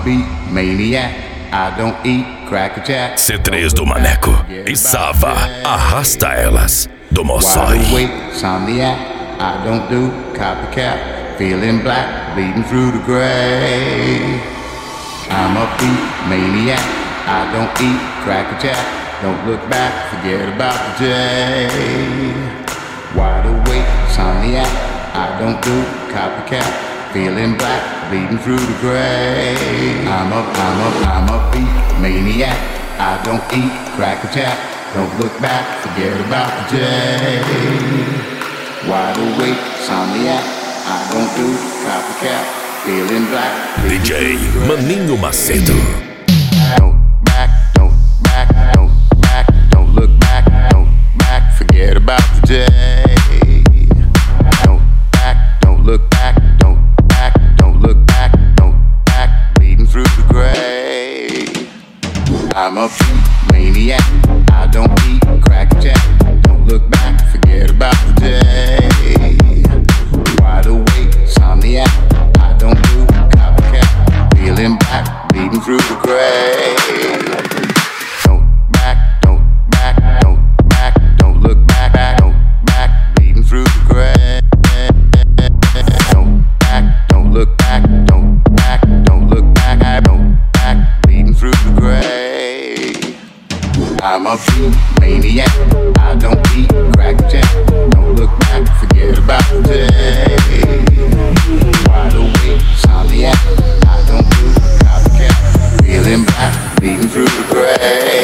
beat maniac. I don't eat Cracker Jack. C3 do Maneco e Sava, arrasta elas do Mossói. Wide awake, insomniac. I don't do copycat. Feeling black, bleeding through the gray. I'm a beat maniac. I don't eat Cracker Jack. Don't look back, forget about the day. Wide awake, insomniac. I don't do copycat. Feeling black, bleeding through the gray. I'm a beat maniac. I don't eat Cracker Jack. Don't look back, forget about the day. Wide awake, insomniac. I don't do copycat. Feeling black, DJ Maninho Macedo. Don't back, don't back, don't back, don't look back, don't back, forget about the day. Don't back, don't look back, don't back, don't look back, don't back, bleeding through the gray. I'm a beat maniac. I don't eat Cracker Jack. Don't look back, forget about the day. Wide awake, insomniac. I don't do copycat. Feeling black, bleeding through the gray. Don't back, don't back, don't back, don't look back, don't back, bleeding through the gray. Don't back, don't look back, don't back, don't look back, don't back, bleeding through the gray. I'm a beat maniac. I don't eat Cracker Jack. Don't look back, forget about the day. Wide awake, insomniac. I don't do copycat. Feeling black, bleeding through the gray.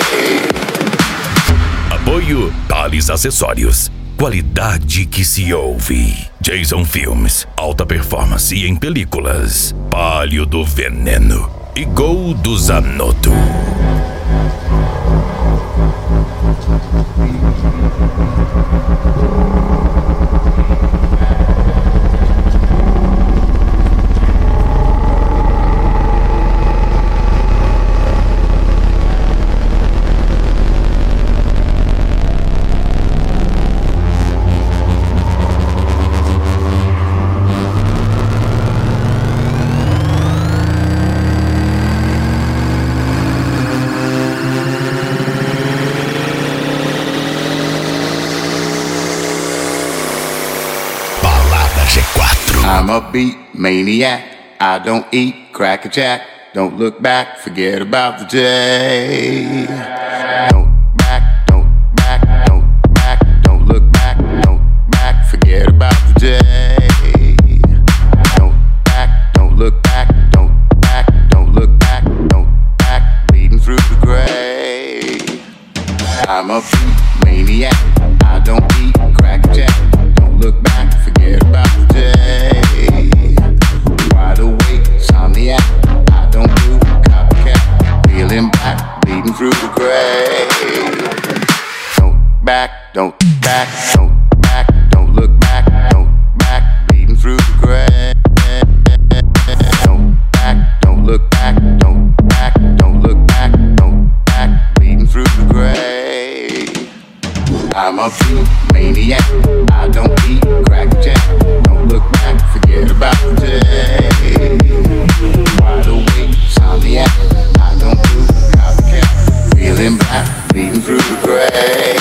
Apoio Thales Acessórios. Qualidade que se ouve. Jason Filmes. Alta performance em películas. Palio do Veneno e Gol do Zanotto. I'm a beat maniac. I don't eat Cracker Jack. Don't look back, forget about the day. Don't back, don't back, don't back, don't look back, don't back, forget about the day. Don't back, don't look back, don't back, don't look back, don't back, bleeding through the gray. I'm a beat maniac. I don't eat Cracker Jack. Don't look back, forget about the day. Wide awake, insomniac. I don't do copycat. Feeling black, bleeding through the gray. Don't back, don't back, don't back, don't look back, don't back, bleeding through the gray. Don't back, don't look back, don't back, don't look back, don't back, bleeding through the gray. I'm a beat maniac. I don't eat Cracker Jack. Don't look back, forget about the day. Wide awake, insomniac. I don't do copycat. Feeling black, bleeding through the gray.